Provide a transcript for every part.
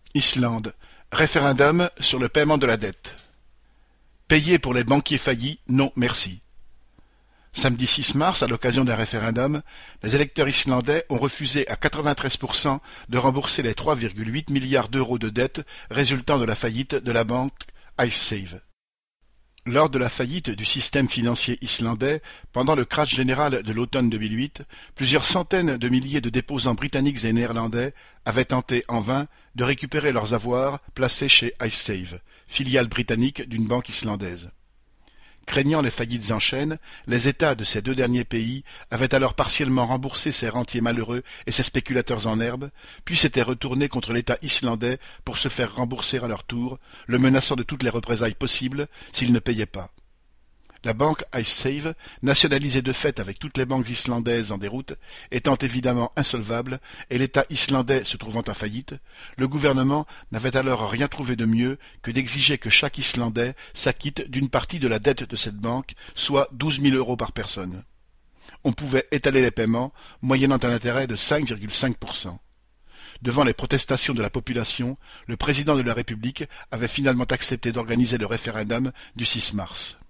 Islande. Référendum sur le paiement de la dette. Payer pour les banquiers faillis, non merci. Samedi 6 mars, à l'occasion d'un référendum, les électeurs islandais ont refusé à 93% de rembourser les 3,8 milliards d'euros de dettes résultant de la faillite de la banque Icesave. Lors de la faillite du système financier islandais, pendant le crash général de l'automne 2008, plusieurs centaines de milliers de déposants britanniques et néerlandais avaient tenté en vain de récupérer leurs avoirs placés chez Icesave, filiale britannique d'une banque islandaise. Craignant les faillites en chaîne, les États de ces deux derniers pays avaient alors partiellement remboursé ces rentiers malheureux et ces spéculateurs en herbe, puis s'étaient retournés contre l'État islandais pour se faire rembourser à leur tour, le menaçant de toutes les représailles possibles s'il ne payait pas. La banque Icesave, nationalisée de fait avec toutes les banques islandaises en déroute, étant évidemment insolvable et l'État islandais se trouvant en faillite, le gouvernement n'avait alors rien trouvé de mieux que d'exiger que chaque Islandais s'acquitte d'une partie de la dette de cette banque, soit 12 000 euros par personne. On pouvait étaler les paiements, moyennant un intérêt de 5,5%. Devant les protestations de la population, le président de la République avait finalement accepté d'organiser le référendum du 6 mars.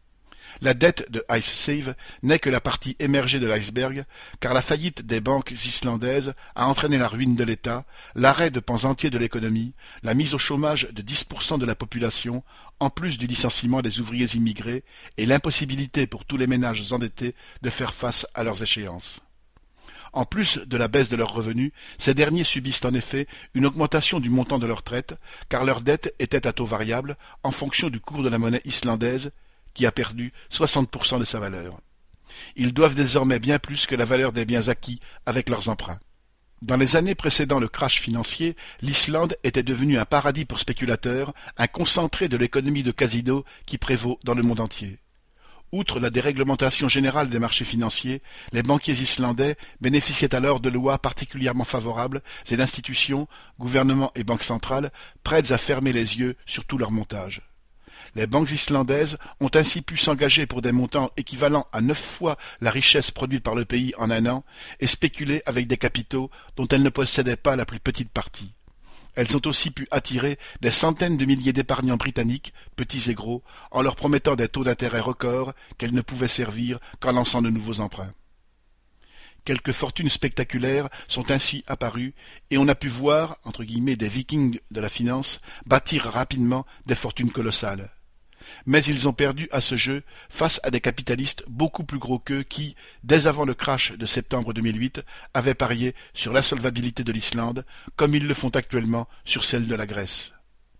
La dette de Icesave n'est que la partie émergée de l'iceberg, car la faillite des banques islandaises a entraîné la ruine de l'État, l'arrêt de pans entiers de l'économie, la mise au chômage de 10% de la population, en plus du licenciement des ouvriers immigrés, et l'impossibilité pour tous les ménages endettés de faire face à leurs échéances. En plus de la baisse de leurs revenus, ces derniers subissent en effet une augmentation du montant de leur traite, car leur dette était à taux variable en fonction du cours de la monnaie islandaise, qui a perdu 60% de sa valeur. Ils doivent désormais bien plus que la valeur des biens acquis avec leurs emprunts. Dans les années précédant le crash financier, l'Islande était devenue un paradis pour spéculateurs, un concentré de l'économie de casino qui prévaut dans le monde entier. Outre la déréglementation générale des marchés financiers, les banquiers islandais bénéficiaient alors de lois particulièrement favorables et d'institutions, gouvernements et banques centrales, prêtes à fermer les yeux sur tout leur montage. Les banques islandaises ont ainsi pu s'engager pour des montants équivalents à 9 fois la richesse produite par le pays en un an et spéculer avec des capitaux dont elles ne possédaient pas la plus petite partie. Elles ont aussi pu attirer des centaines de milliers d'épargnants britanniques, petits et gros, en leur promettant des taux d'intérêt records qu'elles ne pouvaient servir qu'en lançant de nouveaux emprunts. Quelques fortunes spectaculaires sont ainsi apparues et on a pu voir, entre guillemets, des vikings de la finance bâtir rapidement des fortunes colossales. Mais ils ont perdu à ce jeu face à des capitalistes beaucoup plus gros qu'eux qui, dès avant le crash de septembre 2008, avaient parié sur l'insolvabilité de l'Islande, comme ils le font actuellement sur celle de la Grèce.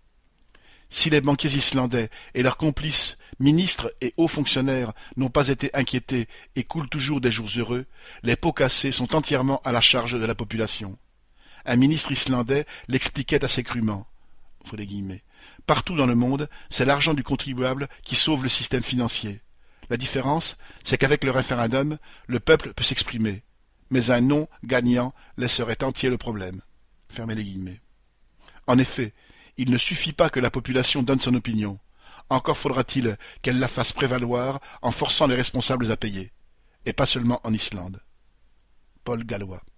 Si les banquiers islandais et leurs complices, ministres et hauts fonctionnaires n'ont pas été inquiétés et coulent toujours des jours heureux, les pots cassés sont entièrement à la charge de la population. Un ministre islandais l'expliquait assez crûment. Partout dans le monde, c'est l'argent du contribuable qui sauve le système financier. La différence, c'est qu'avec le référendum, le peuple peut s'exprimer, mais un non gagnant laisserait entier le problème. Fermez les guillemets. En effet, il ne suffit pas que la population donne son opinion. Encore faudra-t-il qu'elle la fasse prévaloir en forçant les responsables à payer. Et pas seulement en Islande. Paul Gallois.